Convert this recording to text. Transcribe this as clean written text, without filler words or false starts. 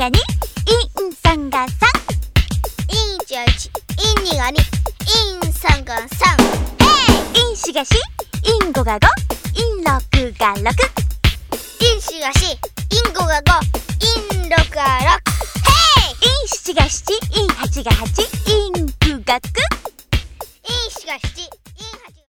が2、イン3が3、 イン1が1、イン2が2、イン3が3、 イン4が4、イン5が5、イン6が6、 イン4が4、イン5が5、イン6が6、 イン7が7、イン8が8、イン9が9、 イン7が7、